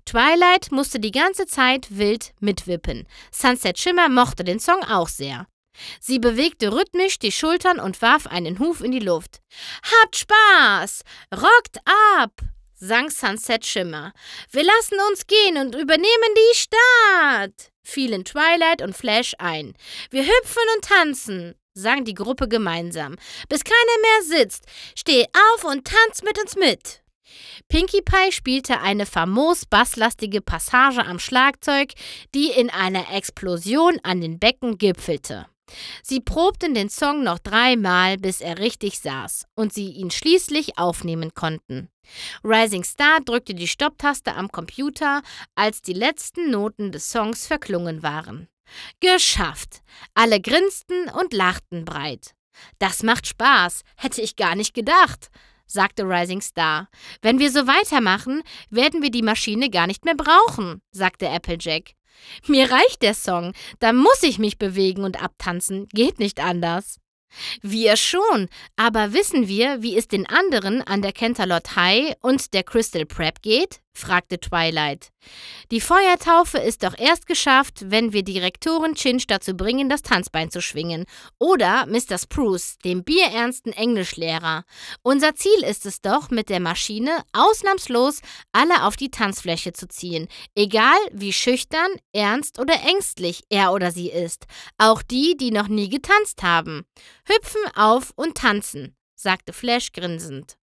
Twilight musste die ganze Zeit wild mitwippen. Sunset Shimmer mochte den Song auch sehr. Sie bewegte rhythmisch die Schultern und warf einen Huf in die Luft. »Habt Spaß! Rockt ab!« sang Sunset Shimmer. »Wir lassen uns gehen und übernehmen die Stadt!« fielen Twilight und Flash ein. »Wir hüpfen und tanzen«, sang die Gruppe gemeinsam. »Bis keiner mehr sitzt. Steh auf und tanz mit uns mit!« Pinkie Pie spielte eine famos basslastige Passage am Schlagzeug, die in einer Explosion an den Becken gipfelte. Sie probten den Song noch 3 Mal, bis er richtig saß und sie ihn schließlich aufnehmen konnten. Rising Star drückte die Stopptaste am Computer, als die letzten Noten des Songs verklungen waren. Geschafft! Alle grinsten und lachten breit. »Das macht Spaß, hätte ich gar nicht gedacht«, sagte Rising Star. »Wenn wir so weitermachen, werden wir die Maschine gar nicht mehr brauchen«, sagte Applejack. »Mir reicht der Song, da muss ich mich bewegen und abtanzen, geht nicht anders.« »Wir schon, aber wissen wir, wie es den anderen an der Canterlot High und der Crystal Prep geht?« fragte Twilight. »Die Feuertaufe ist doch erst geschafft, wenn wir Direktorin Chinch dazu bringen, das Tanzbein zu schwingen. Oder Mr. Spruce, dem bierernsten Englischlehrer. Unser Ziel ist es doch, mit der Maschine ausnahmslos alle auf die Tanzfläche zu ziehen. Egal wie schüchtern, ernst oder ängstlich er oder sie ist. Auch die, die noch nie getanzt haben. Hüpfen auf und tanzen«, sagte Flash grinsend.